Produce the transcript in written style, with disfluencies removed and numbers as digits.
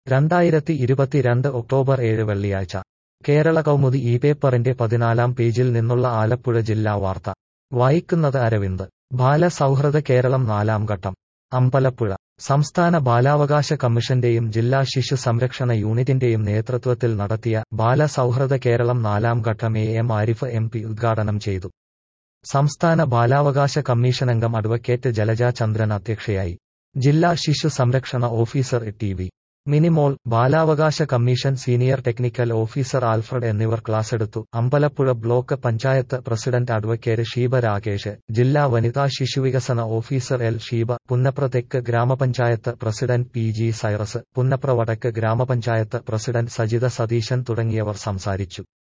2022 October 7 വെള്ളിയാഴ്ച കേരള കൗമുദി ഈ പേപ്പറിന്റെ 14 പേജിൽ നിന്നുള്ള ആലപ്പുഴ ജില്ലാ വാർത്ത വായിക്കുന്നത് അരവിന്ദ്. ബാലസൗഹൃദ കേരളം 4ാം ഘട്ടം. അമ്പലപ്പുഴ. സംസ്ഥാന ബാലാവകാശ കമ്മീഷന്റെയും ജില്ലാ ശിശു സംരക്ഷണ യൂണിറ്റിന്റെയും നേതൃത്വത്തിൽ നടത്തിയ ബാലസൗഹൃദ കേരളം 4ാം ഘട്ടം എം ആരിഫ് MP ഉദ്ഘാടനം ചെയ്തു. സംസ്ഥാന ബാലാവകാശ കമ്മീഷനംഗം അഡ്വക്കേറ്റ് ജലജ ചന്ദ്രൻ അധ്യക്ഷയായി. ജില്ലാ ശിശു സംരക്ഷണ ഓഫീസർ TV മിനിമോൾ, ബാലാവകാശ commission senior technical officer Alfred എന്നിവർ ക്ലാസെടുത്തു. Ambalappuzha block panchayat president advocate Sheeba Rakesh, ജില്ലാ വനിതാ ശിശുവികസന ഓഫീസർ ഷീബ, പുന്നപ്ര തെക്ക് ഗ്രാമപഞ്ചായത്ത് പ്രസിഡന്റ് PG സൈറസ്, പുന്നപ്ര വടക്ക് ഗ്രാമപഞ്ചായത്ത് പ്രസിഡന്റ് സജിത സതീശൻ തുടങ്ങിയവർ സംസാരിച്ചു.